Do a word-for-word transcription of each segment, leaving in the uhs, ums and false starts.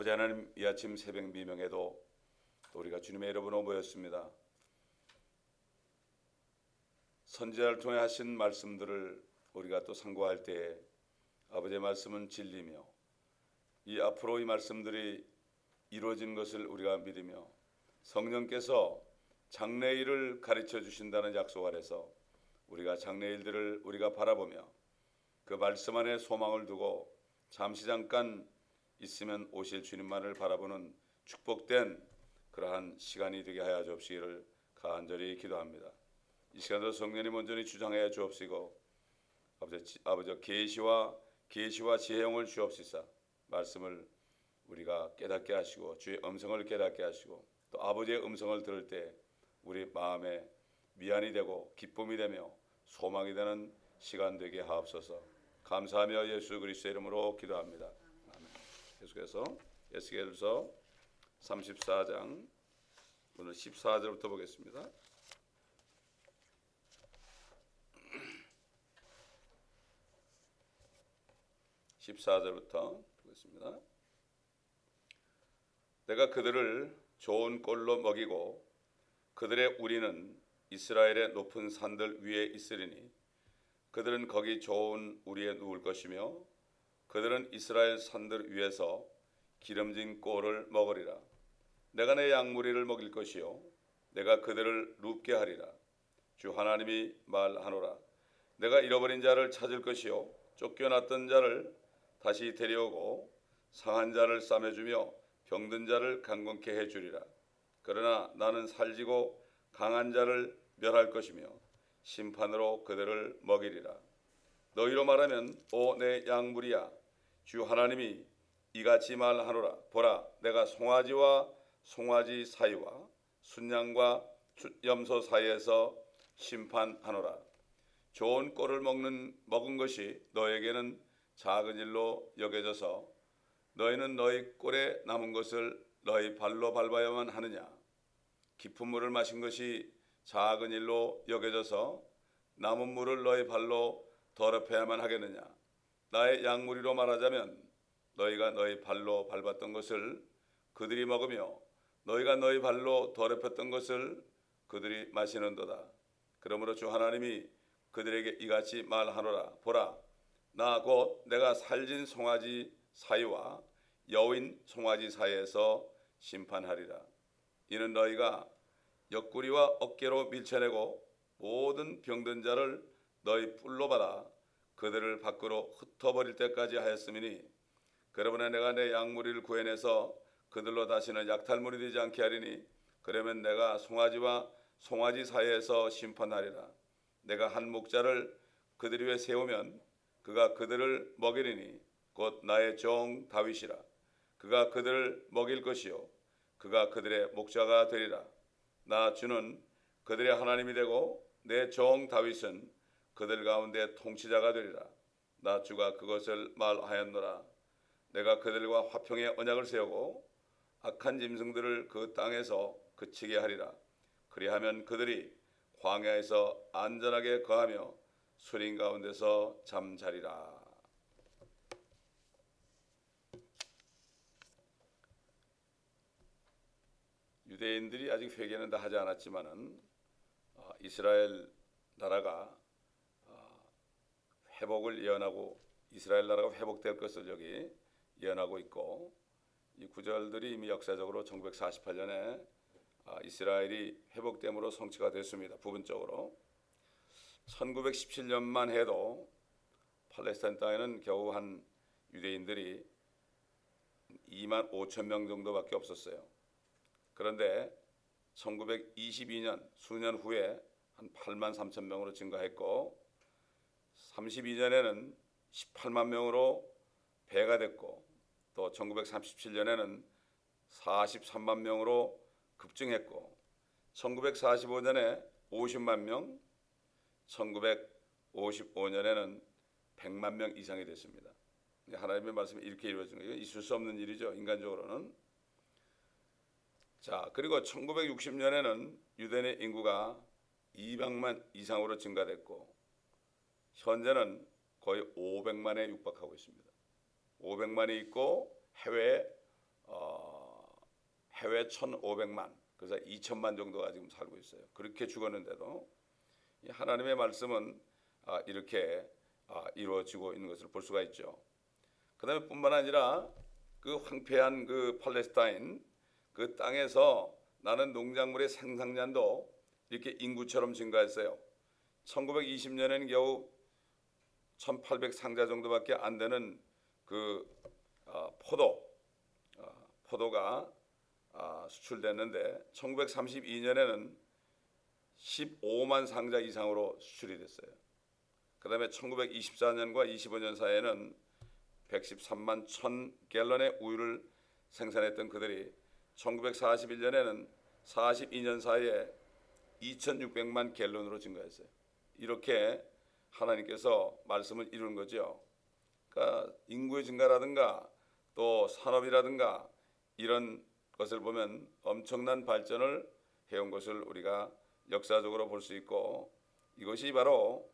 아버지 하나님, 이 아침 새벽 미명에도 또 우리가 주님의 이름으로 모였습니다. 선지자를 통해 하신 말씀들을 우리가 또 상고할 때에 아버지의 말씀은 진리며 이 앞으로 이 말씀들이 이루어진 것을 우리가 믿으며 성령께서 장래일을 가르쳐 주신다는 약속 아래서 우리가 장래일들을 우리가 바라보며 그 말씀 안에 소망을 두고 잠시 잠깐 있으면 오실 주님만을 바라보는 축복된 그러한 시간이 되게 하여 주옵시기를 간절히 기도합니다. 이 시간도 성령님 온전히 주장하여 주옵시고 아버지 아버지 계시와 계시와 지혜형을 주옵시사 말씀을 우리가 깨닫게 하시고 주의 음성을 깨닫게 하시고 또 아버지의 음성을 들을 때 우리 마음에 미안이 되고 기쁨이 되며 소망이 되는 시간 되게 하옵소서. 감사하며 예수 그리스도의 이름으로 기도합니다. 아멘. 계속해서 에스겔서 삼십사 장 오늘 십사 절부터 보겠습니다. 십사 절부터 보겠습니다. 내가 그들을 좋은 꼴로 먹이고 그들의 우리는 이스라엘의 높은 산들 위에 있으리니 그들은 거기 좋은 우리에 누울 것이며 그들은 이스라엘 산들 위에서 기름진 꼴을 먹으리라. 내가 내 양무리를 먹일 것이요 내가 그들을 눕게 하리라. 주 하나님이 말하노라. 내가 잃어버린 자를 찾을 것이요 쫓겨났던 자를 다시 데려오고 상한 자를 싸매주며 병든 자를 강건케 해주리라. 그러나 나는 살지고 강한 자를 멸할 것이며 심판으로 그들을 먹이리라. 너희로 말하면 오 내 양무리야 주 하나님이 이같이 말하노라. 보라 내가 송아지와 송아지 사이와 순양과 염소 사이에서 심판하노라. 좋은 꼴을 먹는 먹은 것이 너에게는 작은 일로 여겨져서 너희는 너희 꼴에 남은 것을 너희 발로 밟아야만 하느냐. 깊은 물을 마신 것이 작은 일로 여겨져서 남은 물을 너희 발로 더럽혀야만 하겠느냐. 나의 양무리로 말하자면 너희가 너희 발로 밟았던 것을 그들이 먹으며 너희가 너희 발로 더럽혔던 것을 그들이 마시는도다. 그러므로 주 하나님이 그들에게 이같이 말하노라. 보라 나 곧 내가 살진 송아지 사이와 여인 송아지 사이에서 심판하리라. 이는 너희가 옆구리와 어깨로 밀쳐내고 모든 병든 자를 너희 뿔로 받아 그들을 밖으로 흩어버릴 때까지 하였음이니 그러므로 내가 내 양무리를 구해내서 그들로 다시는 약탈물이 되지 않게 하리니 그러면 내가 송아지와 송아지 사이에서 심판하리라. 내가 한 목자를 그들 위에 세우면 그가 그들을 먹이리니 곧 나의 종 다윗이라. 그가 그들을 먹일 것이요 그가 그들의 목자가 되리라. 나 주는 그들의 하나님이 되고 내 종 다윗은 그들 가운데 통치자가 되리라. 나 주가 그것을 말하였노라. 내가 그들과 화평의 언약을 세우고 악한 짐승들을 그 땅에서 그치게 하리라. 그리하면 그들이 광야에서 안전하게 거하며 수린 가운데서 잠자리라. 유대인들이 아직 회개는 다 하지 않았지만은 어, 이스라엘 나라가 어, 회복을 예언하고 이스라엘 나라가 회복될 것을 여기 예언하고 있고 이 구절들이 이미 역사적으로 천구백사십팔 년에 어, 이스라엘이 회복됨으로 성취가 됐습니다. 부분적으로 천구백십칠 년만 해도 팔레스타인 땅에는 겨우 한 유대인들이 이만 오천 명 정도밖에 없었어요. 그런데 천구백이십이 년 수년 후에 한 팔만 삼천 명으로 증가했고 삼십이 년에는 십팔만 명으로 배가 됐고 또 천구백삼십칠 년에는 사십삼만 명으로 급증했고 천구백사십오 년에 오십만 명, 천구백오십오 년에는 백만 명 이상이 됐습니다. 하나님의 말씀이 이렇게 이루어진 거예요. 있을 수 없는 일이죠. 인간적으로는. 자, 그리고 천구백육십 년에는 유대인의 인구가 이백만 이상으로 증가됐고 현재는 거의 오백만에 육박하고 있습니다. 오백만이 있고 해외에 어, 해외 천오백만, 그래서 이천만 정도가 지금 살고 있어요. 그렇게 죽었는데도 이 하나님의 말씀은 아, 이렇게 아, 이루어지고 있는 것을 볼 수가 있죠. 그다음에 뿐만 아니라 그 황폐한 그 팔레스타인 그 땅에서 나는 농작물의 생산량도 이렇게 인구처럼 증가했어요. 천구백이십 년에는 겨우 천팔백 상자 정도밖에 안 되는 그 어, 포도 어, 포도가 어, 수출됐는데 천구백삼십이 년에는 십오만 상자 이상으로 수출이 됐어요. 그 다음에 천구백이십사 년과 이십오 년 사이에는 백십삼만 천 갤런의 우유를 생산했던 그들이 천구백사십일 년에는 사십이 년 사이에 이천육백만 갤런으로 증가했어요. 이렇게 하나님께서 말씀을 이루는 거죠. 그러니까 인구의 증가라든가 또 산업이라든가 이런 것을 보면 엄청난 발전을 해온 것을 우리가 역사적으로 볼 수 있고, 이것이 바로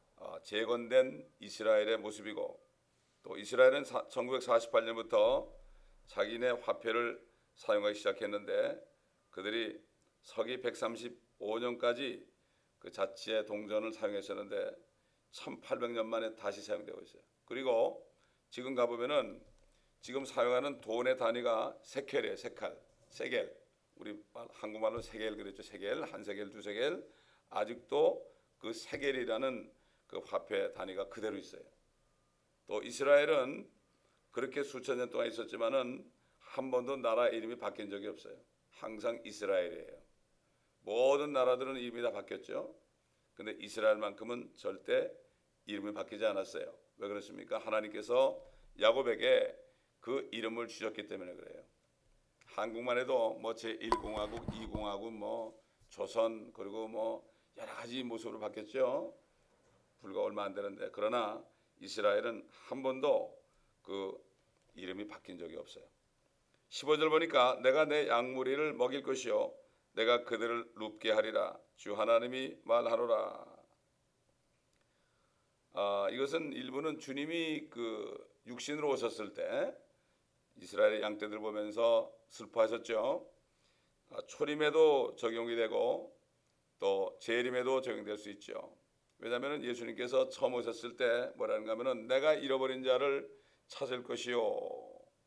재건된 이스라엘의 모습이고, 또 이스라엘은 천구백사십팔 년부터 자기네 화폐를 사용하기 시작했는데 그들이 서기 백삼십오 년까지 그 자치의 동전을 사용했었는데 천팔백 년 만에 다시 사용되고 있어요. 그리고 지금 가보면은 지금 사용하는 돈의 단위가 세켈이에요. 세칼, 세겔. 우리 한국말로 세겔 그랬죠. 세겔, 한 세겔, 두 세겔. 아직도 그 세겔이라는 그 화폐 단위가 그대로 있어요. 또 이스라엘은 그렇게 수천 년 동안 있었지만은 한 번도 나라 이름이 바뀐 적이 없어요. 항상 이스라엘이에요. 모든 나라들은 이름이 다 바뀌었죠. 근데 이스라엘만큼은 절대 이름이 바뀌지 않았어요. 왜 그렇습니까? 하나님께서 야곱에게 그 이름을 주셨기 때문에 그래요. 한국만 해도 뭐 제일 공화국, 이 공화국, 뭐 조선, 그리고 뭐 여러 가지 모습으로 바뀌었죠. 불과 얼마 안 되는데, 그러나 이스라엘은 한 번도 그 이름이 바뀐 적이 없어요. 십오 절 보니까 내가 내 양무리를 먹일 것이요 내가 그들을 눕게 하리라 주 하나님이 말하노라. 아, 이것은 일부는 주님이 그 육신으로 오셨을 때 이스라엘의 양떼들 보면서 슬퍼하셨죠. 아, 초림에도 적용이 되고 또 재림에도 적용될 수 있죠. 왜냐하면 예수님께서 처음 오셨을 때 뭐라는가 하면은 내가 잃어버린 자를 찾을 것이요.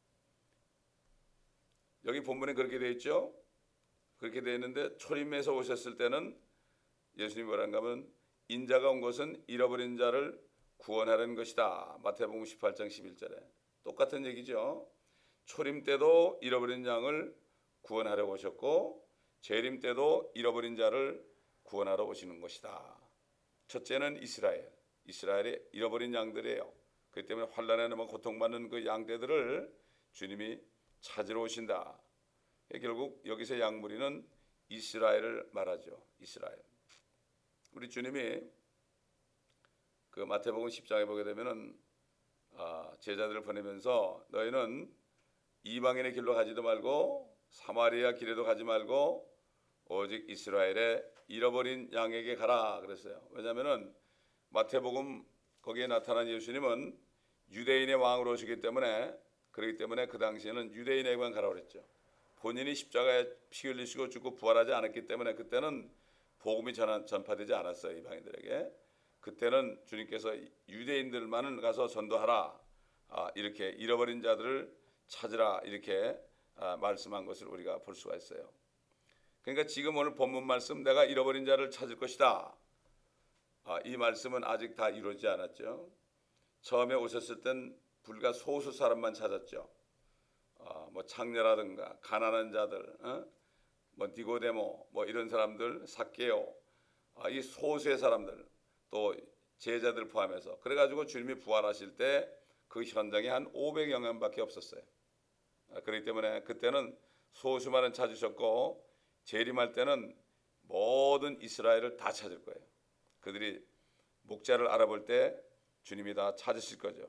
여기 본문에 그렇게 되어 있죠. 그렇게 되어 있는데 초림에서 오셨을 때는 예수님이 뭐라는가 하면 인자가 온 것은 잃어버린 자를 구원하려는 것이다. 마태복음 십팔 장 십일 절에 똑같은 얘기죠. 초림 때도 잃어버린 양을 구원하려고 오셨고 재림 때도 잃어버린 자를 구원하러 오시는 것이다. 첫째는 이스라엘, 이스라엘의 잃어버린 양들이에요. 그렇기 때문에 환난에 넘어 고통받는 그 양떼들을 주님이 찾으러 오신다. 결국 여기서 양무리는 이스라엘을 말하죠. 이스라엘. 우리 주님이 그 마태복음 십 장에 보게 되면은 아, 제자들을 보내면서 너희는 이방인의 길로 가지도 말고 사마리아 길에도 가지 말고 오직 이스라엘의 잃어버린 양에게 가라 그랬어요. 왜냐하면은 마태복음 거기에 나타난 예수님은 유대인의 왕으로 오시기 때문에, 그렇기 때문에 그 당시에는 유대인에게만 가라 그랬죠. 본인이 십자가에 피 흘리시고 죽고 부활하지 않았기 때문에 그때는 복음이 전한, 전파되지 않았어요. 이방인들에게. 그때는 주님께서 유대인들만을 가서 전도하라, 아, 이렇게 잃어버린 자들을 찾으라 이렇게 아, 말씀한 것을 우리가 볼 수가 있어요. 그러니까 지금 오늘 본문 말씀 내가 잃어버린 자를 찾을 것이다. 아, 이 말씀은 아직 다 이루어지지 않았죠. 처음에 오셨을 땐 불과 소수 사람만 찾았죠. 어, 뭐 창녀라든가 가난한 자들, 어? 뭐 니고데모, 뭐 이런 사람들, 삭개오, 아, 이 소수의 사람들, 또 제자들 포함해서 그래가지고 주님이 부활하실 때 그 현장에 한 오백여 명밖에 없었어요. 아, 그렇기 때문에 그때는 소수만은 찾으셨고 재림할 때는 모든 이스라엘을 다 찾을 거예요. 그들이 목자를 알아볼 때 주님이 다 찾으실 거죠.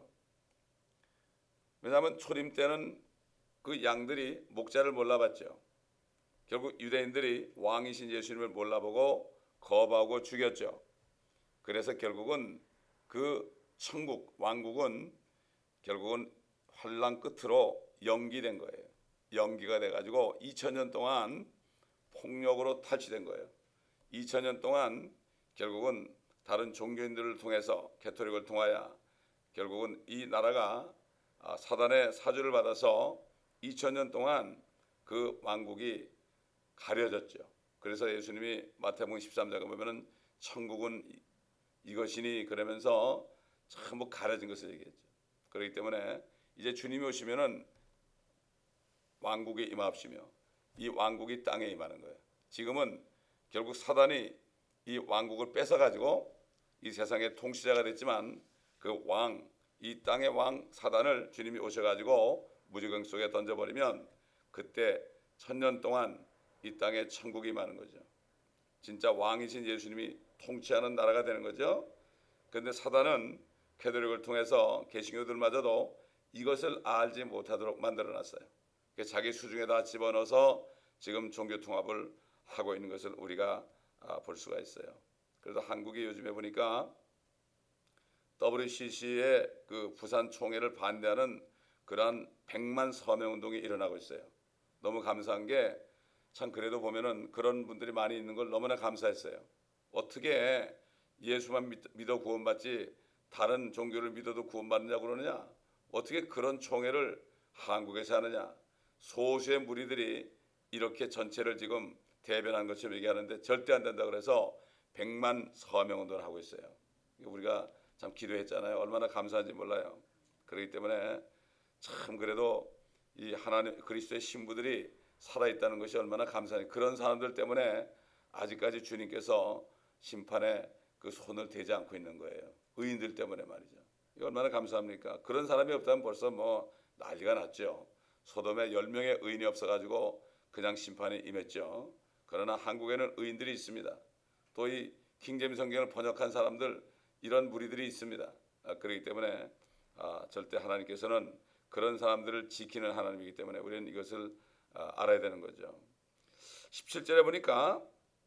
왜냐하면 초림 때는 그 양들이 목자를 몰라봤죠. 결국 유대인들이 왕이신 예수님을 몰라보고 거부하고 죽였죠. 그래서 결국은 그 천국, 왕국은 결국은 환란 끝으로 연기된 거예요. 연기가 돼가지고 이천 년 동안 폭력으로 탈취된 거예요. 이천 년 동안 결국은 다른 종교인들을 통해서 캐토릭을 통하여 결국은 이 나라가 사단의 사주를 받아서 이천 년 동안 그 왕국이 가려졌죠. 그래서 예수님이 마태복음 십삼 장에 보면은 천국은 이것이니 그러면서 전부 가려진 것을 얘기했죠. 그렇기 때문에 이제 주님이 오시면은 왕국에 임하시며 이 왕국이 땅에 임하는 거예요. 지금은 결국 사단이 이 왕국을 뺏어가지고 이 세상의 통치자가 됐지만 그 왕, 이 땅의 왕 사단을 주님이 오셔가지고 무지경 속에 던져버리면 그때 천년 동안 이 땅에 천국이 임하는 거죠. 진짜 왕이신 예수님이 통치하는 나라가 되는 거죠. 그런데 사단은 캐토릭을 통해서 개신교들마저도 이것을 알지 못하도록 만들어놨어요. 자기 수중에다 집어넣어서 지금 종교 통합을 하고 있는 것을 우리가 볼 수가 있어요. 그래서 한국이 요즘에 보니까 더블유씨씨의 그 부산 총회를 반대하는 그러한 백만 서명 운동이 일어나고 있어요. 너무 감사한 게 참 그래도 보면은 그런 분들이 많이 있는 걸 너무나 감사했어요. 어떻게 예수만 믿어 구원받지 다른 종교를 믿어도 구원받느냐고 그러느냐? 어떻게 그런 총회를 한국에서 하느냐? 소수의 무리들이 이렇게 전체를 지금 대변한 것처럼 얘기하는데 절대 안 된다 그래서 백만 서명 운동을 하고 있어요. 우리가 참 기도했잖아요. 얼마나 감사한지 몰라요. 그렇기 때문에 참 그래도 이 하나님 그리스도의 신부들이 살아있다는 것이 얼마나 감사해요. 그런 사람들 때문에 아직까지 주님께서 심판에 그 손을 대지 않고 있는 거예요. 의인들 때문에 말이죠. 이거 얼마나 감사합니까? 그런 사람이 없다면 벌써 뭐 난리가 났죠. 소돔에 열 명의 의인이 없어가지고 그냥 심판에 임했죠. 그러나 한국에는 의인들이 있습니다. 또 이 킹제임 성경을 번역한 사람들 이런 무리들이 있습니다. 아, 그렇기 때문에 아, 절대 하나님께서는 그런 사람들을 지키는 하나님이기 때문에 우리는 이것을 아, 알아야 되는 거죠. 십칠 절에 보니까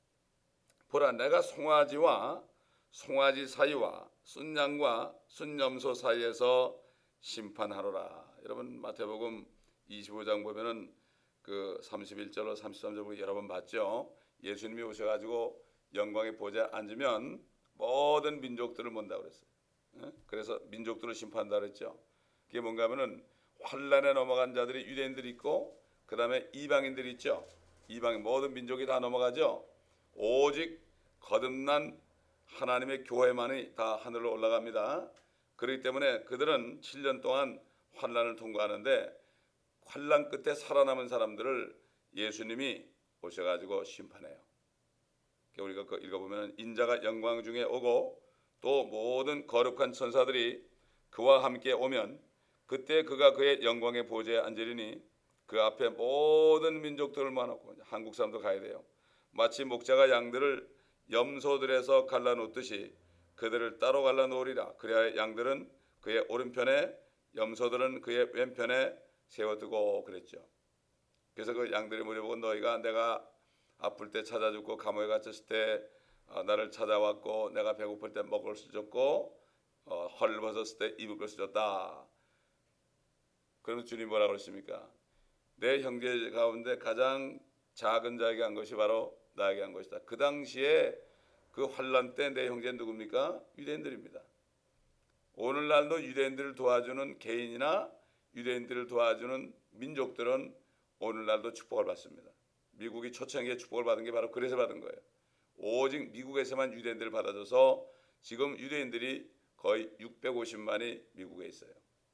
보라 내가 송아지와 송아지 사이와 순양과 순염소 사이에서 심판하노라. 여러분 마태복음 이십오 장 보면은 그 삼십일 절로 삼십삼 절 여러 번 봤죠. 예수님이 오셔가지고 영광의 보좌에 앉으면 모든 민족들을 본다고 그랬어요. 그래서 민족들을 심판한다 그랬죠. 그게 뭔가 하면은 환란에 넘어간 자들이 유대인들이 있고 그 다음에 이방인들이 있죠. 이방인 모든 민족이 다 넘어가죠. 오직 거듭난 하나님의 교회만이 다 하늘로 올라갑니다. 그렇기 때문에 그들은 칠 년 동안 환란을 통과하는데 환란 끝에 살아남은 사람들을 예수님이 오셔가지고 심판해요. 우리가 읽어보면 인자가 영광 중에 오고 또 모든 거룩한 천사들이 그와 함께 오면 그때 그가 그의 영광의 보좌에 앉으리니 그 앞에 모든 민족들을 모아놓고 한국 사람도 가야 돼요. 마치 목자가 양들을 염소들에서 갈라놓듯이 그들을 따로 갈라놓으리라. 그래야 양들은 그의 오른편에 염소들은 그의 왼편에 세워두고 그랬죠. 그래서 그 양들이 물어보고 너희가 내가 아플 때 찾아주고 감옥에 갇혔을 때 어, 나를 찾아왔고 내가 배고플 때 먹을 수 줬고 어, 헐 벗었을 때 입을 것을 줬다. 그러면 주님 뭐라고 그러십니까? 내 형제 가운데 가장 작은 자에게 한 것이 바로 나에게 한 것이다. 그 당시에 그 환란 때 내 형제는 누굽니까? 유대인들입니다. 오늘날도 유대인들을 도와주는 개인이나 유대인들을 도와주는 민족들은 오늘날도 축복을 받습니다. 미국이 초창기에 축복을 받은 게 바로 그래서 받은 거예요. 오직 미국에서만 유대인들을 받아줘서 지금 유대인들이 거의 육백오십만이 미국에 있어요.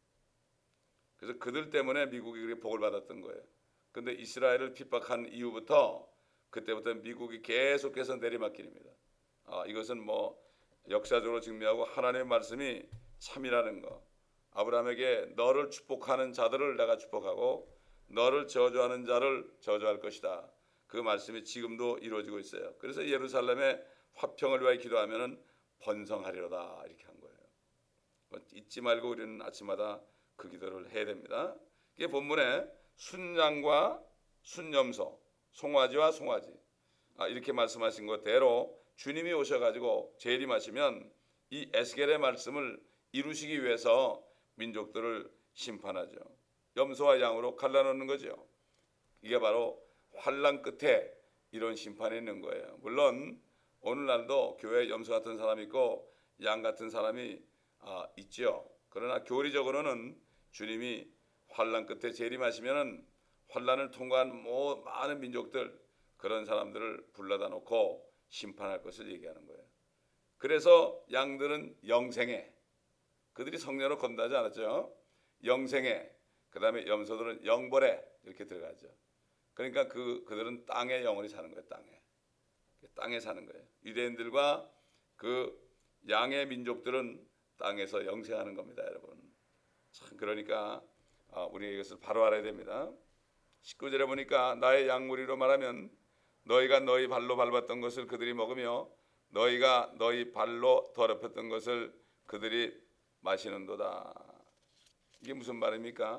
그래서 그들 때문에 미국이 그렇게 복을 받았던 거예요. 그런데 이스라엘을 핍박한 이후부터 그때부터 미국이 계속해서 내리막길입니다. 아, 이것은 뭐 역사적으로 증명하고 하나님의 말씀이 참이라는 거. 아브라함에게 너를 축복하는 자들을 내가 축복하고 너를 저주하는 자를 저주할 것이다. 그 말씀이 지금도 이루어지고 있어요. 그래서 예루살렘의 화평을 위하여 기도하면은 번성하리로다 이렇게 한 거예요. 잊지 말고 우리는 아침마다 그 기도를 해야 됩니다. 이게 본문에 순양과 순염소, 송아지와 송아지 아, 이렇게 말씀하신 것대로 주님이 오셔가지고 재림하시면 이 에스겔의 말씀을 이루시기 위해서 민족들을 심판하죠. 염소와 양으로 갈라놓는 거죠. 이게 바로 환난 끝에 이런 심판이 있는 거예요. 물론 오늘날도 교회에 염소 같은 사람이 있고 양 같은 사람이 아, 있죠. 그러나 교리적으로는 주님이 환난 끝에 재림하시면은 환난을 통과한 뭐 많은 민족들 그런 사람들을 불러다 놓고 심판할 것을 얘기하는 거예요. 그래서 양들은 영생에, 그들이 성령으로 건다지 않았죠. 영생에, 그 다음에 염소들은 영벌에 이렇게 들어가죠. 그러니까 그 그들은 땅에 영원히 사는 거예요. 땅에 땅에 사는 거예요. 유대인들과 그 양의 민족들은 땅에서 영생하는 겁니다, 여러분. 참 그러니까 우리 이것을 바로 알아야 됩니다. 십구 절에 보니까 나의 양무리로 말하면 너희가 너희 발로 밟았던 것을 그들이 먹으며 너희가 너희 발로 더럽혔던 것을 그들이 마시는도다. 이게 무슨 말입니까?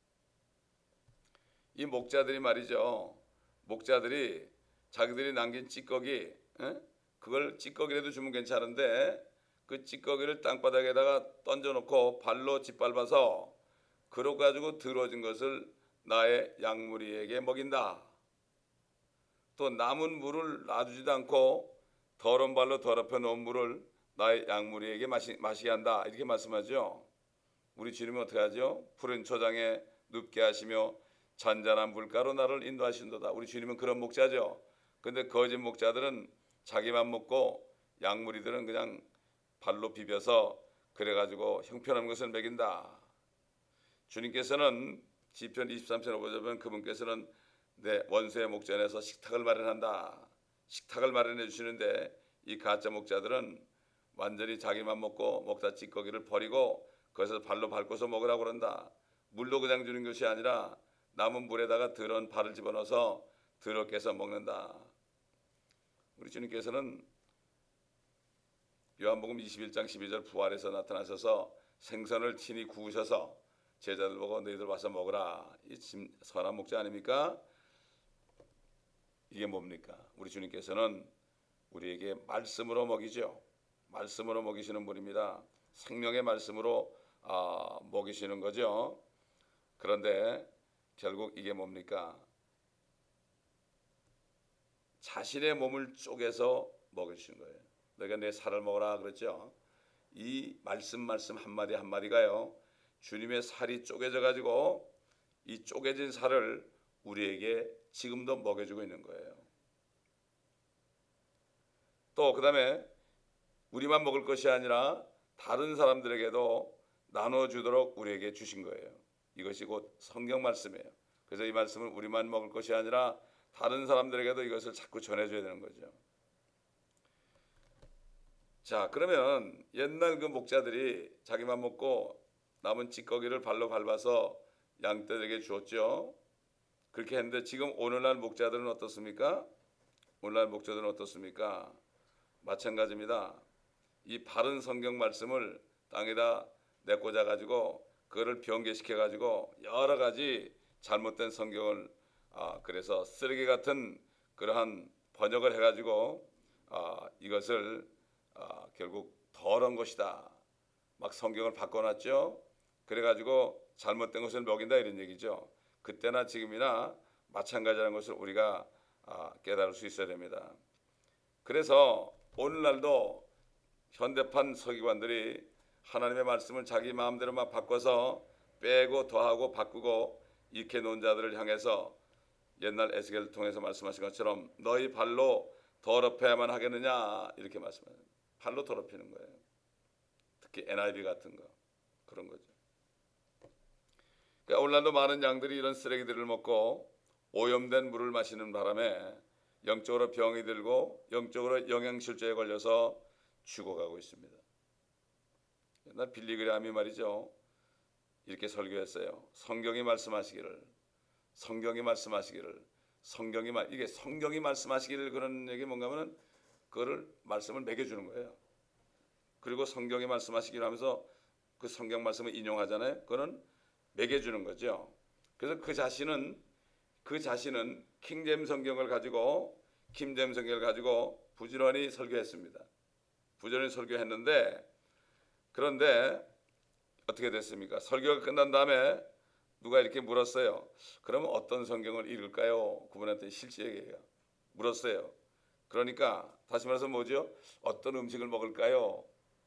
이 목자들이 말이죠. 목자들이 자기들이 남긴 찌꺼기, 에? 그걸 찌꺼기라도 주면 괜찮은데 그 찌꺼기를 땅바닥에다가 던져놓고 발로 짓밟아서 그러 가지고 들어진 것을 나의 양무리에게 먹인다. 또 남은 물을 놔두지도 않고 더러운 발로 더럽혀 놓은 물을 나의 양무리에게 마시, 마시게 한다. 이렇게 말씀하죠. 우리 주님은 어떻게 하죠? 푸른 초장에 눕게 하시며 잔잔한 물가로 나를 인도하신도다. 우리 주님은 그런 목자죠. 근데 거짓 목자들은 자기만 먹고 양무리들은 그냥 발로 비벼서 그래가지고 형편없는 것을 먹인다. 주님께서는 시편 이십삼 편 오 절에 보면 그분께서는 내 원수의 목전에서 식탁을 마련한다. 식탁을 마련해 주시는데 이 가짜 목자들은 완전히 자기만 먹고 먹다 찌꺼기를 버리고 그것을 발로 밟고서 먹으라고 그런다. 물도 그냥 주는 것이 아니라 남은 물에다가 더러운 발을 집어넣어서 더럽게 해서 먹는다. 우리 주님께서는 요한복음 이십일 장 십이 절 부활해서 나타나셔서 생선을 친히 구우셔서 제자들 보고 너희들 와서 먹으라. 이 선한 목자 아닙니까? 이게 뭡니까? 우리 주님께서는 우리에게 말씀으로 먹이죠. 말씀으로 먹이시는 분입니다. 생명의 말씀으로 아, 먹이시는 거죠. 그런데 결국 이게 뭡니까? 자신의 몸을 쪼개서 먹이시는 거예요. 너희가 내 살을 먹어라 그랬죠. 이 말씀 말씀 한마디 한마디가요. 주님의 살이 쪼개져 가지고 이 쪼개진 살을 우리에게 지금도 먹여주고 있는 거예요. 또 그 다음에 우리만 먹을 것이 아니라 다른 사람들에게도 나눠주도록 우리에게 주신 거예요. 이것이 곧 성경 말씀이에요. 그래서 이 말씀을 우리만 먹을 것이 아니라 다른 사람들에게도 이것을 자꾸 전해줘야 되는 거죠. 자, 그러면 옛날 그 목자들이 자기만 먹고 남은 찌꺼기를 발로 밟아서 양떼들에게 주었죠. 그렇게 했는데 지금 오늘날 목자들은 어떻습니까? 오늘날 목자들은 어떻습니까? 마찬가지입니다. 이 바른 성경 말씀을 땅에다 내꽂아 가지고 그거를 변개시켜 가지고 여러 가지 잘못된 성경을 아, 그래서 쓰레기 같은 그러한 번역을 해가지고 아, 이것을 아, 결국 더러운 것이다. 막 성경을 바꿔놨죠. 그래가지고 잘못된 것을 먹인다 이런 얘기죠. 그때나 지금이나 마찬가지라는 것을 우리가 아, 깨달을 수 있어야 됩니다. 그래서 오늘날도 현대판 서기관들이 하나님의 말씀을 자기 마음대로 막 바꿔서 빼고 더하고 바꾸고 이렇게 놓은 자들을 향해서 옛날 에스겔을 통해서 말씀하신 것처럼 너희 발로 더럽혀야만 하겠느냐 이렇게 말씀합니다. 발로 더럽히는 거예요. 특히 엔 아이 비 같은 거 그런 거죠. 그러니까 오늘날도 많은 양들이 이런 쓰레기들을 먹고 오염된 물을 마시는 바람에 영적으로 병이 들고 영적으로 영양실조에 걸려서 죽어가고 있습니다. 옛날 빌리그레함이 말이죠. 이렇게 설교했어요. 성경이 말씀하시기를 성경이 말씀하시기를 성경이 말 이게 성경이 말씀하시기를 그런 얘기 뭔가 하면은 그거를 말씀을 매겨주는 거예요. 그리고 성경이 말씀하시기를 하면서 그 성경 말씀을 인용하잖아요. 그거는 매겨주는 거죠. 그래서 그 자신은 그 자신은 킹제임 성경을 가지고 킹제임 성경을 가지고 부지런히 설교했습니다. 부지런히 설교했는데 그런데 어떻게 됐습니까? 설교가 끝난 다음에 누가 이렇게 물었어요. 그러면 어떤 성경을 읽을까요? 그분한테 실제 얘기예요. 물었어요. 그러니까 다시 말해서 뭐죠? 어떤 음식을 먹을까요?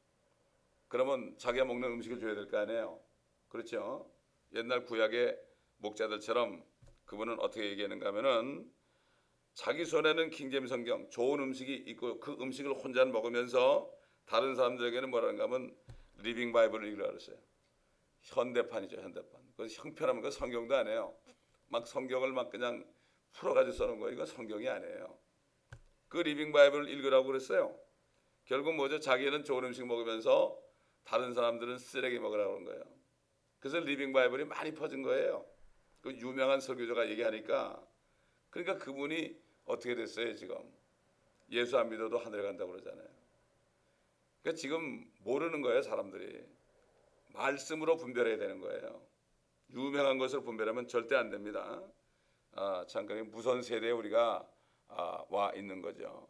그러면 자기가 먹는 음식을 줘야 될 거 아니에요. 그렇죠? 옛날 구약의 목자들처럼 그분은 어떻게 얘기하는가 하면은 자기 손에는 킹제임스 성경 좋은 음식이 있고 그 음식을 혼자 먹으면서 다른 사람들에게는 뭐라는가 하면 리빙 바이블을 읽으라 그랬어요. 현대판이죠, 현대판. 그 형편하면 그 성경도 아니에요. 막 성경을 막 그냥 풀어가지고 써놓은 거 이거 성경이 아니에요. 그 리빙 바이블을 읽으라고 그랬어요. 결국 뭐죠? 자기는 좋은 음식 먹으면서 다른 사람들은 쓰레기 먹으라고 그런 거예요. 그래서 리빙 바이블이 많이 퍼진 거예요. 그 유명한 설교자가 얘기하니까 그러니까 그분이 어떻게 됐어요 지금? 예수 안 믿어도 하늘에 간다고 그러잖아요. 그러니까 지금 모르는 거예요 사람들이. 말씀으로 분별해야 되는 거예요. 유명한 것을 분별하면 절대 안 됩니다. 아, 잠깐 무선 세대에 우리가 아, 와 있는 거죠.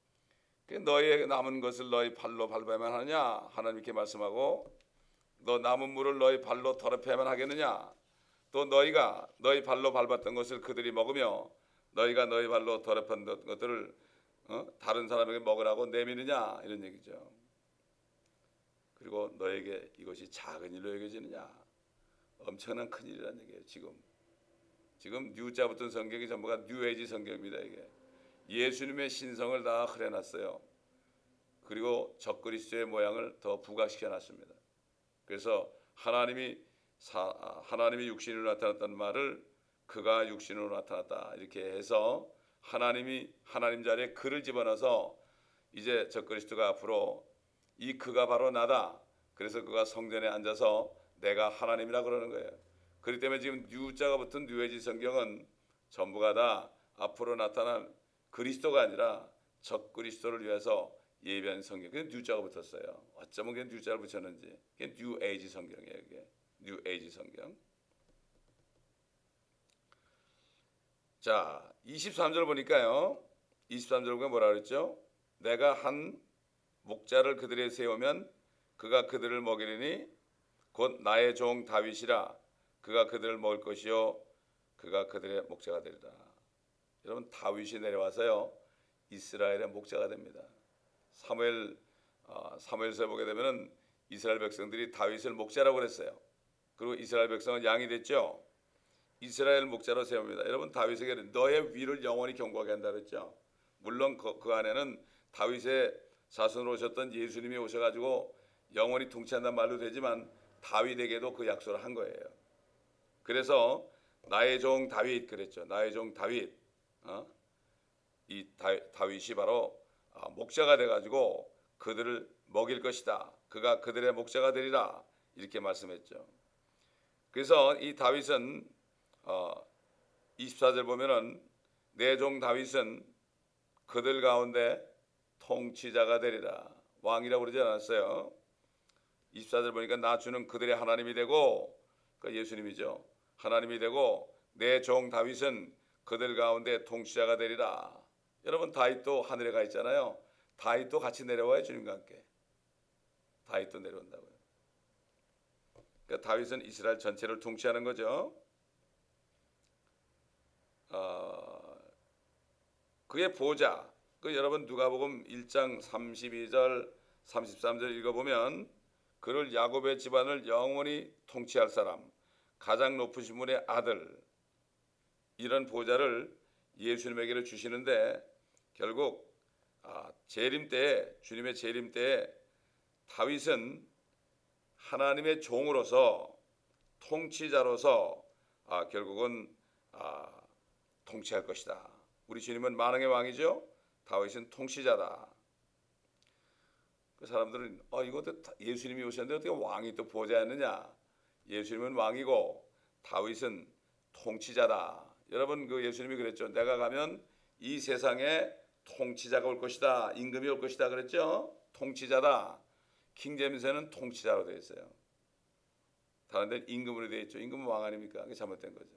너희의 남은 것을 너희 발로 밟아야만 하느냐? 하나님 이렇게 말씀하고 너 남은 물을 너희 발로 더럽혀야만 하겠느냐? 또 너희가 너희 발로 밟았던 것을 그들이 먹으며 너희가 너희 발로 더럽힌 것들을 어? 다른 사람에게 먹으라고 내미느냐? 이런 얘기죠. 그리고 너에게 이것이 작은 일로 여겨지느냐? 엄청난 큰 일이라는 얘기예요. 지금 지금 뉴자 붙은 성경이 전부가 뉴에이지 성경입니다. 이게 예수님의 신성을 다 흐려놨어요. 그리고 적그리스도의 모양을 더 부각시켜놨습니다. 그래서 하나님이 사, 하나님이 육신으로 나타났다는 말을 그가 육신으로 나타났다 이렇게 해서 하나님이 하나님 자리에 그를 집어넣어서 이제 적그리스도가 앞으로 이 그가 바로 나다. 그래서 그가 성전에 앉아서 내가 하나님이라 그러는 거예요. 그렇기 때문에 지금 뉴자가 붙은 뉴에이지 성경은 전부가 다 앞으로 나타난 그리스도가 아니라 적그리스도를 위해서 예비한 성경. 그게 뉴자가 붙었어요. 어쩌면 그게 뉴자를 붙였는지. 그게 뉴에이지 성경이에요. 이게 뉴에이지 성경. 자, 이십삼 절 보니까요. 이십삼 절 보면 뭐라 그랬죠? 내가 한 목자를 그들에 세우면 그가 그들을 먹이리니 곧 나의 종 다윗이라 그가 그들을 먹을 것이요 그가 그들의 목자가 되리라. 여러분 다윗이 내려와서요 이스라엘의 목자가 됩니다. 사무엘 어, 사무엘서에 보게 되면은 이스라엘 백성들이 다윗을 목자라고 그랬어요. 그리고 이스라엘 백성은 양이 됐죠. 이스라엘 목자로 세웁니다. 여러분 다윗에게 너의 위를 영원히 경고하게 한다 그랬죠. 물론 그, 그 안에는 다윗의 자손으로 오셨던 예수님이 오셔가지고 영원히 통치한다는 말도 되지만 다윗에게도 그 약속을 한 거예요. 그래서 나의 종 다윗 그랬죠. 나의 종 다윗. 어? 이 다, 다윗이 바로 어, 목자가 돼가지고 그들을 먹일 것이다. 그가 그들의 목자가 되리라. 이렇게 말씀했죠. 그래서 이 다윗은 어, 이십사 절 보면은 내 종 다윗은 그들 가운데 통치자가 되리라. 왕이라고 그러지 않았어요. 이십사 절 보니까 나 주는 그들의 하나님이 되고 그러니까 예수님이죠. 하나님이 되고 내 종 다윗은 그들 가운데 통치자가 되리라. 여러분 다윗도 하늘에 가 있잖아요. 다윗도 같이 내려와요. 주님과 함께. 다윗도 내려온다고요. 그러니까 다윗은 이스라엘 전체를 통치하는 거죠. 어, 그의 보좌. 그 여러분 누가복음 일 장 삼십이 절 삼십삼 절 읽어보면 그를 야곱의 집안을 영원히 통치할 사람 가장 높으신 분의 아들 이런 보좌를 예수님에게 주시는데 결국 아, 재림 때에 주님의 재림 때에 다윗은 하나님의 종으로서 통치자로서 아, 결국은 아, 통치할 것이다. 우리 주님은 만왕의 왕이죠. 다윗은 통치자다. 그 사람들은 어 이것도 예수님이 오셨는데 어떻게 왕이 또 보좌였느냐? 예수님은 왕이고 다윗은 통치자다. 여러분 그 예수님이 그랬죠. 내가 가면 이 세상에 통치자가 올 것이다. 임금이 올 것이다 그랬죠. 통치자다. 킹제임스에는 통치자로 되어 있어요. 다른 데는 임금으로 되어 있죠. 임금은 왕 아닙니까? 그게 잘못된 거죠.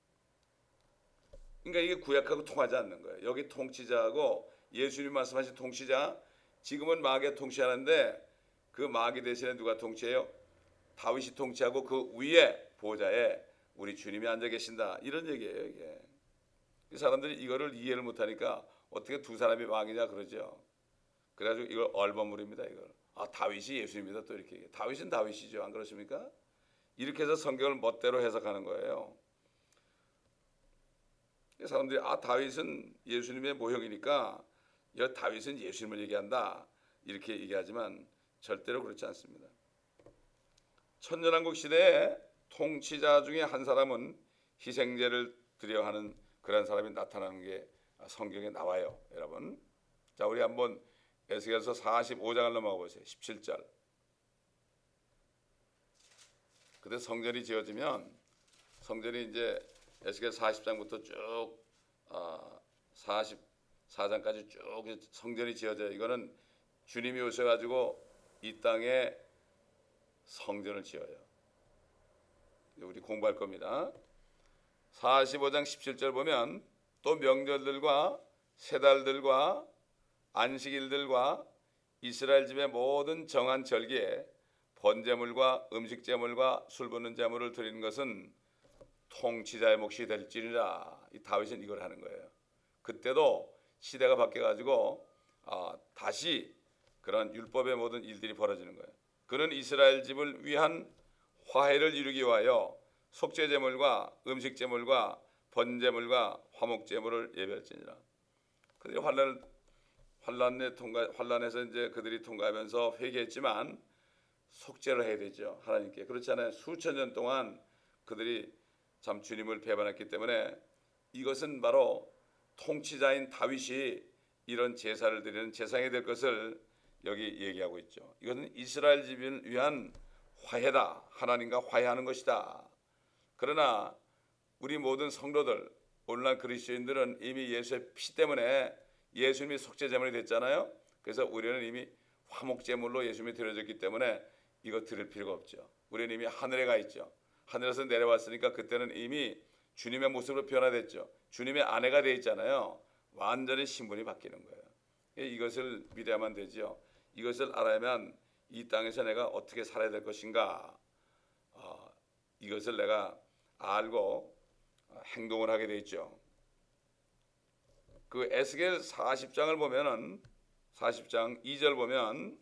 그러니까 이게 구약하고 통하지 않는 거예요. 여기 통치자하고 예수님 말씀하신 통치자 지금은 마귀가 통치하는데 그 마귀 대신에 누가 통치해요? 다윗이 통치하고 그 위에 보좌에 우리 주님이 앉아 계신다 이런 얘기예요. 이게 이 사람들이 이거를 이해를 못하니까 어떻게 두 사람이 왕이냐 그러죠. 그래가지고 이걸 얼버무립니다. 이걸 아 다윗이 예수입니다. 또 이렇게 얘기해요. 다윗은 다윗이죠. 안 그렇습니까? 이렇게 해서 성경을 멋대로 해석하는 거예요. 사람들이 아 다윗은 예수님의 모형이니까 이 다윗은 예수님을 얘기한다 이렇게 얘기하지만 절대로 그렇지 않습니다. 천년왕국 시대에 통치자 중에 한 사람은 희생제를 드려 하는 그런 사람이 나타나는 게 성경에 나와요. 여러분 자 우리 한번 에스겔서 사십오 장을 넘어가 보세요. 십칠 절. 그때 성전이 지어지면 성전이 이제 에스겔 사십 장부터 쭉 어, 사십사 장까지 쭉 성전이 지어져요. 이거는 주님이 오셔가지고 이 땅에 성전을 지어요. 우리 공부할 겁니다. 사십오 장 십칠 절 보면 또 명절들과 세 달들과 안식일들과 이스라엘 집의 모든 정한 절기에 번제물과 음식제물과 술 붓는 제물을 드리는 것은 통치자의 몫이 될지니라. 이 다윗은 이걸 하는 거예요. 그때도 시대가 바뀌어가지고 아, 다시 그런 율법의 모든 일들이 벌어지는 거예요. 그는 이스라엘 집을 위한 화해를 이루기 위하여 속죄제물과 음식제물과 번제물과 화목제물을 예배할지니라. 그들이 환란을 환란에 통과 환란에서 이제 그들이 통과하면서 회개했지만 속죄를 해야 되죠. 하나님께. 그렇잖아요. 수천 년 동안 그들이 참 주님을 배반했기 때문에 이것은 바로 통치자인 다윗이 이런 제사를 드리는 제사장이 될 것을 여기 얘기하고 있죠. 이것은 이스라엘 집을 위한 화해다. 하나님과 화해하는 것이다. 그러나 우리 모든 성도들, 오늘날 그리스도인들은 이미 예수의 피 때문에 예수님이 속죄제물이 됐잖아요. 그래서 우리는 이미 화목제물로 예수님이 드려졌기 때문에 이거 드릴 필요가 없죠. 우리는 이미 하늘에 가 있죠. 하늘에서 내려왔으니까 그때는 이미 주님의 모습으로 변화됐죠. 주님의 아내가 되어 있잖아요. 완전히 신분이 바뀌는 거예요. 이것을 믿어야만 되죠. 이것을 알아야만 이 땅에서 내가 어떻게 살아야 될 것인가, 어, 이것을 내가 알고 행동을 하게 돼 있죠. 그 에스겔 사십 장을 보면은 사십 장 이 절 보면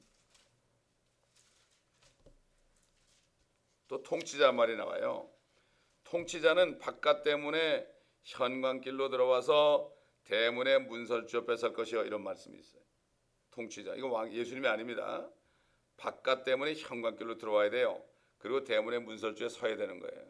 또 통치자 말이 나와요. 통치자는 바깥 대문에 현관길로 들어와서 대문의 문설주 옆에 설 것이요 이런 말씀이 있어요. 통치자 이거 왕 예수님이 아닙니다. 바깥 대문에 현관길로 들어와야 돼요. 그리고 대문의 문설주에 서야 되는 거예요.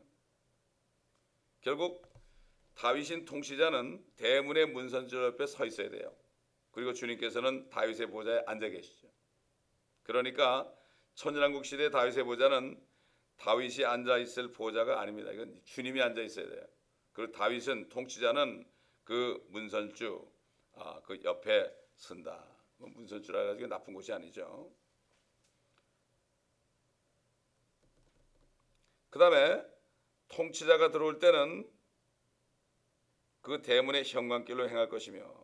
결국 다윗인 통치자는 대문의 문설주 옆에 서 있어야 돼요. 그리고 주님께서는 다윗의 보좌에 앉아 계시죠. 그러니까 천년왕국 시대 다윗의 보좌는 다윗이 앉아 있을 보좌가 아닙니다. 이건 주님이 앉아 있어야 돼요. 그리고 다윗은 통치자는 그 문설주 아, 그 옆에 선다. 문설주라 가지고 나쁜 곳이 아니죠. 그 다음에 통치자가 들어올 때는 그 대문의 현관길로 행할 것이며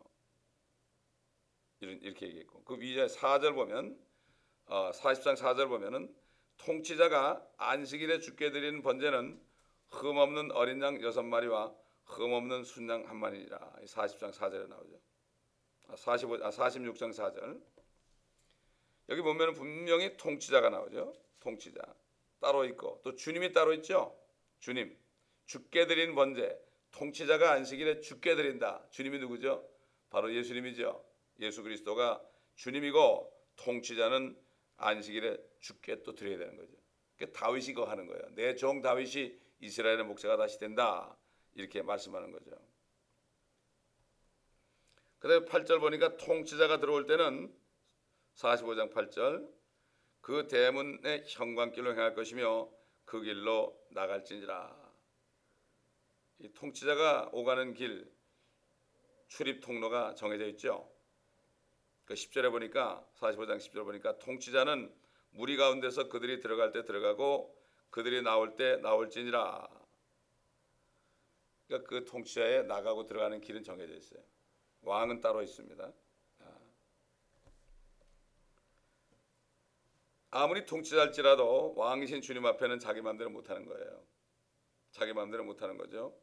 이렇게 얘기했고 그 위에 사 절 보면 어, 사십 장 사 절 보면은 통치자가 안식일에 주께 드리는 번제는 흠없는 어린 양 여섯 마리와 흠없는 순양 한 마리니라. 사십 장 사 절에 나오죠. 아, 사십오, 아, 사십육 장 사 절. 여기 보면 분명히 통치자가 나오죠. 통치자 따로 있고 또 주님이 따로 있죠. 주님 주께 드린 번제. 통치자가 안식일에 주께 드린다. 주님이 누구죠? 바로 예수님이죠. 예수 그리스도가 주님이고 통치자는 안식일에 주께 또 드려야 되는 거죠. 그러니까 다윗이 그거 하는 거예요. 내 종 다윗이 이스라엘의 목자가 다시 된다. 이렇게 말씀하는 거죠. 그다음에 팔 절 보니까 통치자가 들어올 때는 사십오 장 팔 절 그 대문의 현관길로 행할 것이며 그 길로 나갈지니라. 이 통치자가 오가는 길 출입 통로가 정해져 있죠. 그 십 절에 보니까 사십오 장 십 절 보니까 통치자는 무리 가운데서 그들이 들어갈 때 들어가고 그들이 나올 때 나올지니라. 그러니까 그 통치자에 나가고 들어가는 길은 정해져 있어요. 왕은 따로 있습니다. 아무리 통치자일지라도 왕이신 주님 앞에는 자기 마음대로 못하는 거예요. 자기 마음대로 못하는 거죠.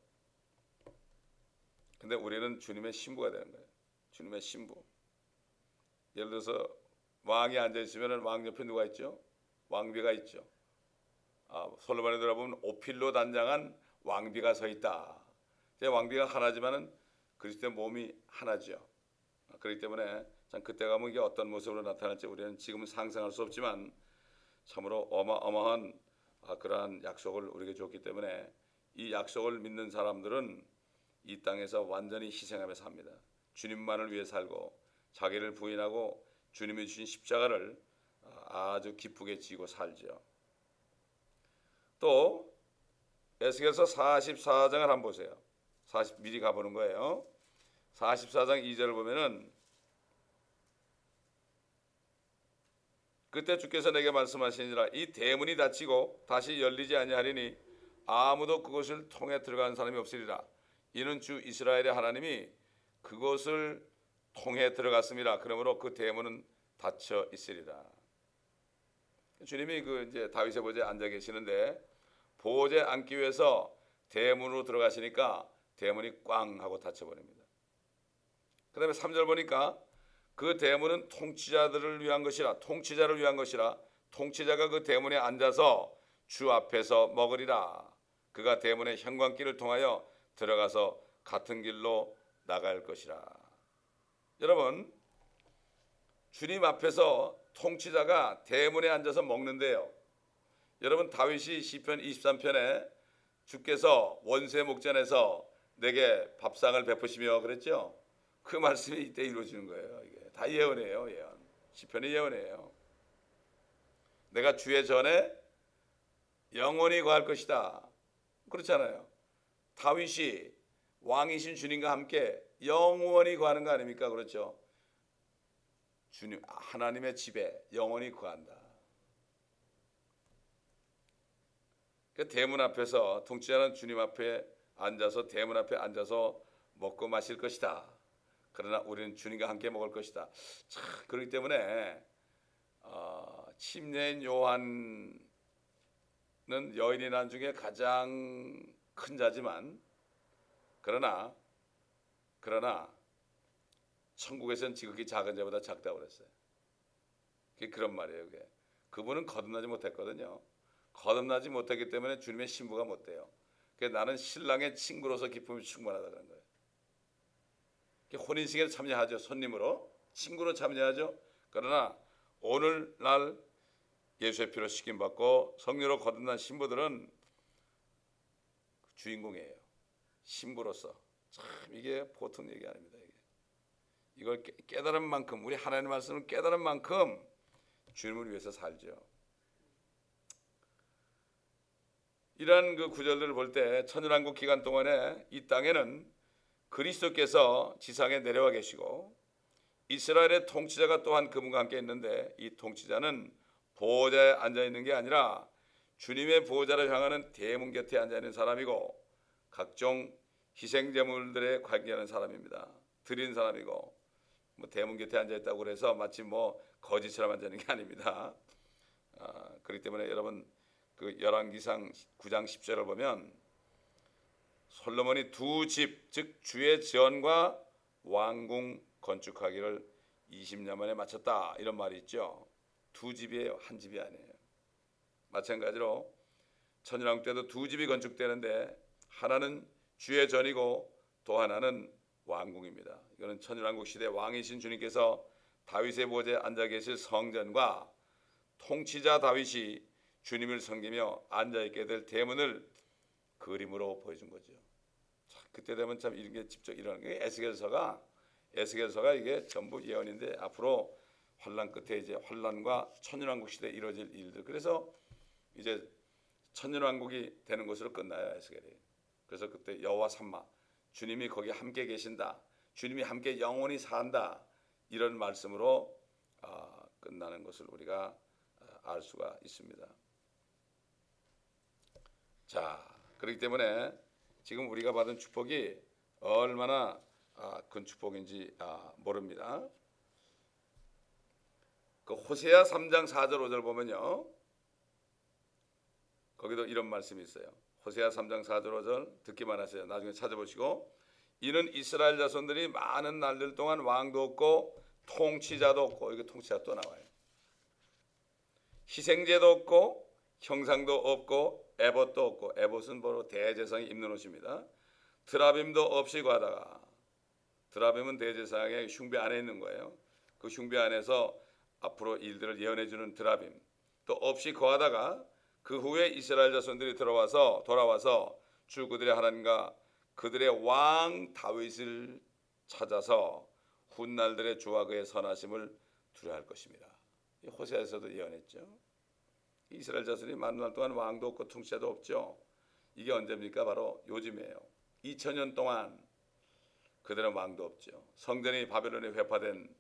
근데 우리는 주님의 신부가 되는 거예요. 주님의 신부. 예를 들어서 왕이 앉아있으면 왕 옆에 누가 있죠? 왕비가 있죠. 아, 솔로몬에 들어보면 오필로 단장한 왕비가 서 있다. 왕비가 하나지만은 그리스도의 몸이 하나죠. 그렇기 때문에 참 그때 가면 이게 어떤 모습으로 나타날지 우리는 지금은 상상할 수 없지만 참으로 어마어마한 그러한 약속을 우리에게 줬기 때문에 이 약속을 믿는 사람들은 이 땅에서 완전히 희생하며 삽니다. 주님만을 위해 살고 자기를 부인하고 주님이 주신 십자가를 아주 기쁘게 지고 살죠. 또 에스겔서 사십사 장을 한번 보세요. 사십 미리 가보는 거예요. 사십사 장 이 절을 보면은 그때 주께서 내게 말씀하시니라 이 대문이 닫히고 다시 열리지 아니하리니 아무도 그곳을 통해 들어가는 사람이 없으리라. 이는 주 이스라엘의 하나님이 그곳을 통해 들어갔습니다. 그러므로 그 대문은 닫혀 있으리라. 주님이 그 이제 다윗의 보좌에 앉아 계시는데 보좌에 앉기 위해서 대문으로 들어가시니까 대문이 꽝 하고 닫혀 버립니다. 그다음에 삼 절 보니까 그 대문은 통치자들을 위한 것이라 통치자를 위한 것이라 통치자가 그 대문에 앉아서 주 앞에서 먹으리라. 그가 대문의 현관길을 통하여 들어가서 같은 길로 나갈 것이라. 여러분 주님 앞에서 통치자가 대문에 앉아서 먹는데요. 여러분 다윗이 시편 이십삼 편에 주께서 원수의 목전에서 내게 밥상을 베푸시며 그랬죠. 그 말씀이 이때 이루어지는 거예요. 이게 다 예언이에요. 예언. 시편이 예언이에요. 내가 주의 전에 영원히 거할 것이다. 그렇잖아요. 다윗이 왕이신 주님과 함께 영원히 거하는 거 아닙니까? 그렇죠. 주님 하나님의 집에 영원히 거한다. 그 대문 앞에서 통치자는 주님 앞에 앉아서 대문 앞에 앉아서 먹고 마실 것이다. 그러나 우리는 주님과 함께 먹을 것이다. 참 그렇기 때문에 어, 침례인 요한은 여인이 난 중에 가장 큰 자지만 그러나 그러나 천국에서는 지극히 작은 자보다 작다고 그랬어요. 그게 그런 말이에요. 그게. 그분은 거듭나지 못했거든요. 거듭나지 못했기 때문에 주님의 신부가 못 돼요. 그래서 나는 신랑의 친구로서 기쁨이 충만하다 그런 거예요. 혼인식에 참여하죠. 손님으로 친구로 참여하죠. 그러나 오늘날 예수의 피로 씻김받고 성령으로 거듭난 신부들은 주인공이에요. 신부로서. 참 이게 보통 얘기 아닙니다. 이게. 이걸 깨달은 만큼 우리 하나님의 말씀을 깨달은 만큼 주님을 위해서 살죠. 이러한 그 구절들을 볼 때 천연왕국 기간 동안에 이 땅에는 그리스도께서 지상에 내려와 계시고 이스라엘의 통치자가 또한 그분과 함께 있는데 이 통치자는 보호자에 앉아 있는 게 아니라 주님의 보호자를 향하는 대문 곁에 앉아 있는 사람이고 각종 희생제물들에 관계하는 사람입니다. 드린 사람이고 뭐 대문 곁에 앉아 있다고 그래서 마치 뭐 거지처럼 앉아 있는 게 아닙니다. 아, 그렇기 때문에 여러분 그 열왕기상 구 장 십 절을 보면 솔로몬이 두 집, 즉 주의 전과 왕궁 건축하기를 이십 년 만에 마쳤다 이런 말이 있죠. 두 집이에요. 한 집이 아니에요. 마찬가지로 천연왕국 때도 두 집이 건축되는데 하나는 주의 전이고 또 하나는 왕궁입니다. 이거는 천연왕국 시대 왕이신 주님께서 다윗의 보좌에 앉아 계실 성전과 통치자 다윗이 주님을 섬기며 앉아있게 될 대문을 그림으로 보여준 거죠. 자, 그때 되면 참 이런 게 직접 일어나는 게 에스겔서가 에스겔서가 이게 전부 예언인데 앞으로 환란 끝에 이제 환란과 천년왕국 시대에 이루어질 일들. 그래서 이제 천년왕국이 되는 것으로 끝나요 에스겔이. 그래서 그때 여호와 삼마 주님이 거기 함께 계신다. 주님이 함께 영원히 산다. 이런 말씀으로 어, 끝나는 것을 우리가 알 수가 있습니다. 자, 그렇기 때문에 지금 우리가 받은 축복이 얼마나 아, 큰 축복인지 아, 모릅니다. 그 호세아 삼 장 사 절 오 절 보면요, 거기도 이런 말씀이 있어요. 호세아 삼 장 사 절 오 절 듣기만 하세요. 나중에 찾아보시고. 이는 이스라엘 자손들이 많은 날들 동안 왕도 없고 통치자도 없고, 이게 통치자 또 나와요. 희생제도 없고 형상도 없고 에봇도 없고, 에봇은 바로 대제사장이 입는 옷입니다. 드라빔도 없이 가다가, 드라빔은 대제사장의 흉배 안에 있는 거예요. 그 흉배 안에서 앞으로 일들을 예언해 주는 드라빔 또 없이 거하다가, 그 후에 이스라엘 자손들이 들어와서 돌아와서 주 그들의 하나님과 그들의 왕 다윗을 찾아서 훗날들의 주와 그의 선하심을 두려워할 것입니다. 호세아에서도 예언했죠. 이스라엘 자손이 많은 날 동안 왕도 없고 통치자도 없죠. 이게 언제입니까? 바로 요즘이에요. 이천 년 동안 그들은 왕도 없죠. 성전이 바벨론에 회파된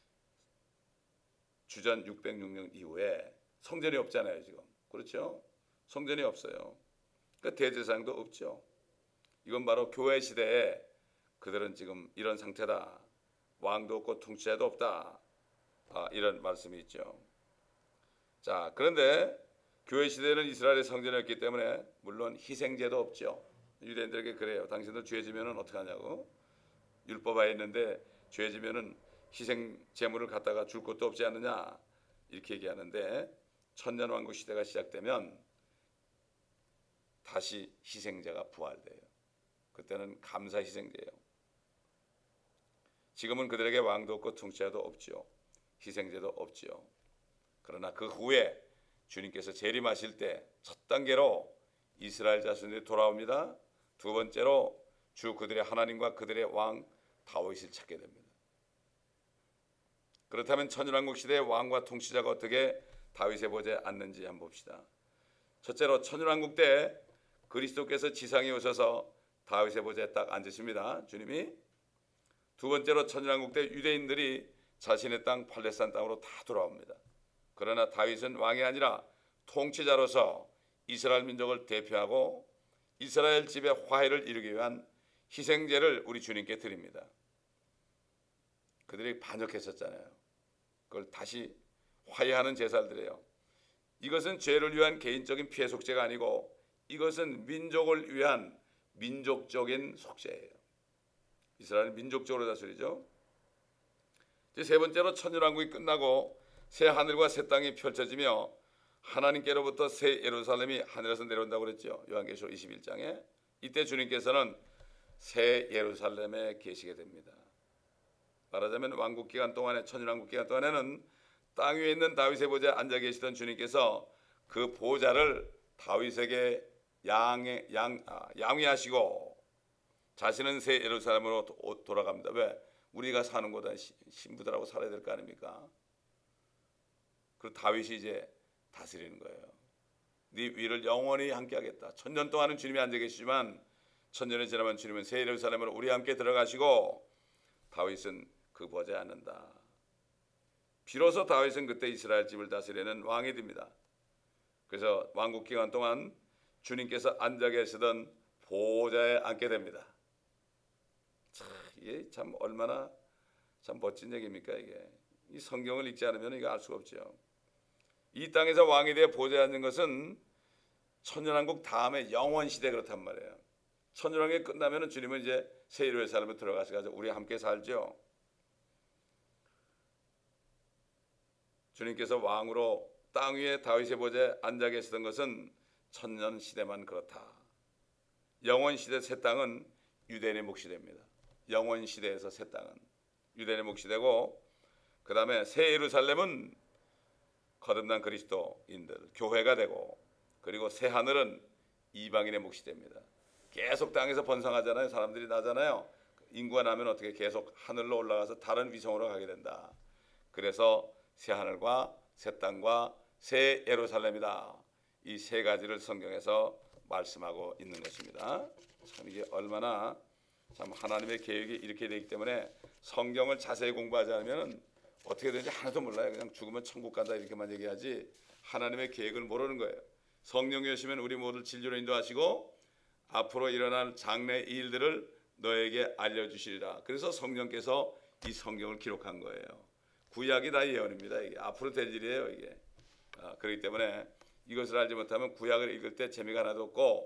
주전 육백육 년 이후에 성전이 없잖아요, 지금. 그렇죠? 성전이 없어요. 그러니까 대제사장도 없죠. 이건 바로 교회 시대에 그들은 지금 이런 상태다. 왕도 없고 통치자도 없다. 아, 이런 말씀이 있죠. 자, 그런데 교회 시대에는 이스라엘의 성전이었기 때문에 물론 희생제도 없죠. 유대인들에게 그래요. 당신들 죄 지면은 어떻게 하냐고. 율법화에 있는데 죄 지면은 희생 제물을 갖다가 줄 것도 없지 않느냐, 이렇게 얘기하는데, 천년왕국 시대가 시작되면 다시 희생제가 부활돼요. 그때는 감사 희생제예요. 지금은 그들에게 왕도 없고 통치자도 없죠. 희생제도 없죠. 그러나 그 후에 주님께서 재림하실 때 첫 단계로 이스라엘 자손들이 돌아옵니다. 두 번째로 주 그들의 하나님과 그들의 왕 다윗을 찾게 됩니다. 그렇다면 천년왕국 시대의 왕과 통치자가 어떻게 다윗의 보좌에 앉는지 한번 봅시다. 첫째로 천년왕국 때 그리스도께서 지상에 오셔서 다윗의 보좌에 딱 앉으십니다. 주님이. 두 번째로 천년왕국 때 유대인들이 자신의 땅 팔레스타인 땅으로 다 돌아옵니다. 그러나 다윗은 왕이 아니라 통치자로서 이스라엘 민족을 대표하고 이스라엘 집의 화해를 이루기 위한 희생제를 우리 주님께 드립니다. 그들이 반역했었잖아요. 그걸 다시 화해하는 제사를 드려요. 이것은 죄를 위한 개인적인 피해 속죄가 아니고 이것은 민족을 위한 민족적인 속죄예요. 이스라엘은 민족적으로 다스리죠. 이제 세 번째로 천년왕국이 끝나고 새 하늘과 새 땅이 펼쳐지며 하나님께로부터 새 예루살렘이 하늘에서 내려온다고 그랬죠. 요한계시록 이십일 장에. 이때 주님께서는 새 예루살렘에 계시게 됩니다. 말하자면 왕국 기간 동안에, 천년왕국 기간 동안에는 땅 위에 있는 다윗의 보좌에 앉아 계시던 주님께서 그 보좌를 다윗에게 양해, 양, 아, 양위하시고 자신은 새 예루살렘으로 도, 돌아갑니다. 왜? 우리가 사는 곳에 신부들하고 살아야 될 거 아닙니까? 그리고 다윗이 이제 다스리는 거예요. 네 위를 영원히 함께하겠다. 천년 동안은 주님이 앉아 계시지만 천년이 지나면 주님은 새 예루살렘으로 우리와 함께 들어가시고 다윗은 그 보좌에 앉는다. 비로소 다윗은 그때 이스라엘 집을 다스리는 왕이 됩니다. 그래서 왕국 기간 동안 주님께서 앉아 계시던 보좌에 앉게 됩니다. 참, 이게 참 얼마나 참 멋진 얘기입니까 이게. 이 성경을 읽지 않으면 이거 알 수가 없죠. 이 땅에서 왕이 되어 보좌에 앉는 것은 천년왕국 다음에 영원시대 그렇단 말이에요. 천년왕국이 끝나면 주님은 이제 새 예루살렘에 들어가셔서 우리 함께 살죠. 주님께서 왕으로 땅 위에 다윗의 보좌에 앉아 계시던 것은 천년 시대만 그렇다. 영원 시대 새 땅은 유대인의 몫이됩니다. 영원 시대에서 새 땅은 유대인의 몫이되고, 그 다음에 새 예루살렘은 거듭난 그리스도인들 교회가 되고, 그리고 새 하늘은 이방인의 몫이 됩니다. 계속 땅에서 번성하잖아요. 사람들이 나잖아요. 인구가 나면 어떻게 계속 하늘로 올라가서 다른 위성으로 가게 된다. 그래서 새 하늘과 새 땅과 새 예루살렘이다. 이 세 가지를 성경에서 말씀하고 있는 것입니다. 참 이게 얼마나 참 하나님의 계획이 이렇게 되기 때문에 성경을 자세히 공부하지 않으면 어떻게 되는지 하나도 몰라요. 그냥 죽으면 천국 간다 이렇게만 얘기하지 하나님의 계획을 모르는 거예요. 성령이 오시면 우리 모두를 진리로 인도하시고 앞으로 일어날 장래 일들을 너에게 알려주시리라. 그래서 성령께서 이 성경을 기록한 거예요. 구약이 다 예언입니다. 이게 앞으로 될 일이에요. 이게. 아, 그렇기 때문에 이것을 알지 못하면 구약을 읽을 때 재미가 하나도 없고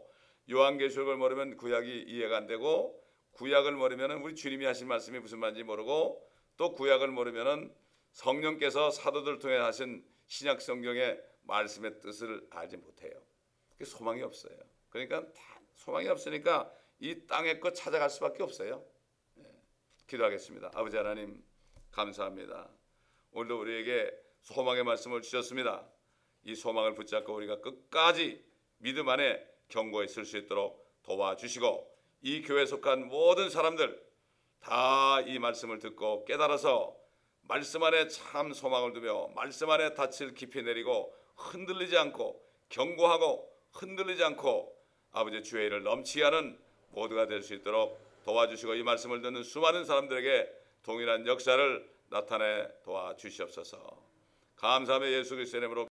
요한계시록을 모르면 구약이 이해가 안 되고, 구약을 모르면 우리 주님이 하신 말씀이 무슨 말인지 모르고, 또 구약을 모르면 성령께서 사도들 통해 하신 신약 성경의 말씀의 뜻을 알지 못해요. 소망이 없어요. 그러니까 다 소망이 없으니까 이 땅의 것 찾아갈 수밖에 없어요. 네. 기도하겠습니다. 아버지 하나님 감사합니다. 오늘도 우리에게 소망의 말씀을 주셨습니다. 이 소망을 붙잡고 우리가 끝까지 믿음 안에 견고히 설 수 있도록 도와주시고, 이 교회에 속한 모든 사람들 다 이 말씀을 듣고 깨달아서 말씀 안에 참 소망을 두며 말씀 안에 닻을 깊이 내리고 흔들리지 않고 견고하고 흔들리지 않고 아버지 주의 일을 넘치게 하는 모두가 될 수 있도록 도와주시고, 이 말씀을 듣는 수많은 사람들에게 동일한 역사를 나타내 도와주시옵소서. 감사하며 예수 그리스도의 이름으로